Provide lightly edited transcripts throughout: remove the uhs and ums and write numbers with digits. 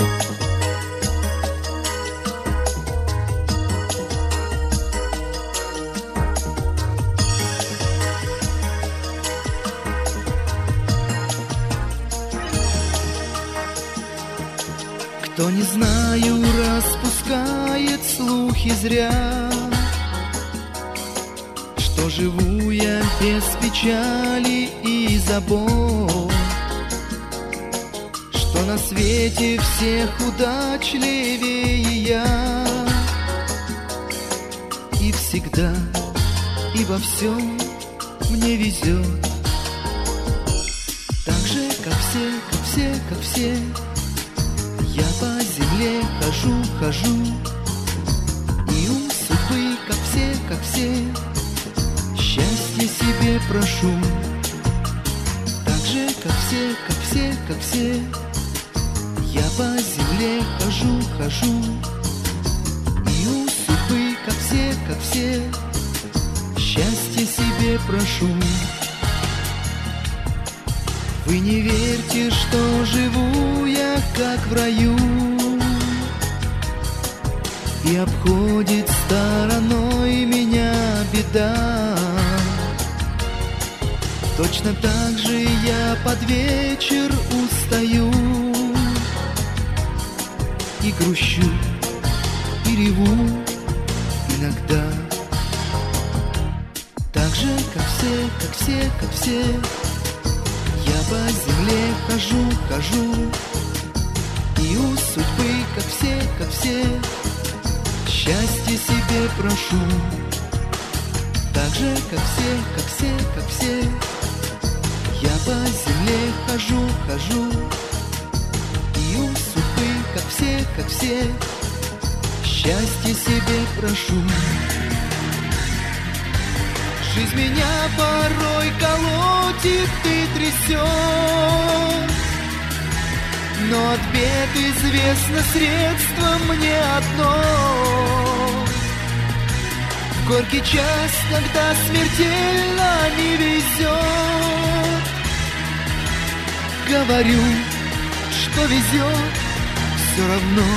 Кто, не знаю, распускает слухи зря, что живу я без печали и забот, что на свете всех удачливее я, и всегда, и во всем мне везет. Так же, как все, как все, как все, я по земле хожу, хожу, и у судьбы, как все, счастье себе прошу. Так же, как все, как все, как все, я по земле хожу, хожу, и у судьбы, как все, счастье себе прошу. Вы не верьте, что живу я как в раю, и обходит стороной меня беда. Точно так же я под вечер устаю и грущу, и реву иногда. Так же, как все, как все, как все, я по земле хожу, хожу, и у судьбы, как все, счастье себе прошу. Так же, как все, как все, я по земле хожу, хожу, и у судьбы, как все, счастье себе прошу. Жизнь меня порой колотит и трясет, но от бед известно средство мне одно. В горький час, когда смертельно не везет, говорю, что везет все равно.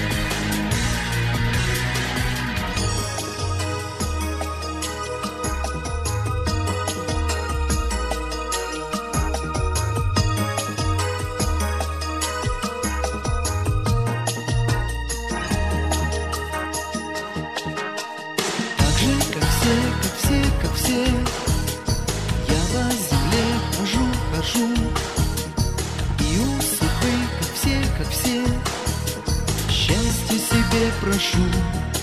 Как все, я по земле хожу, хожу, и у судьбы, как все, счастье себе прошу.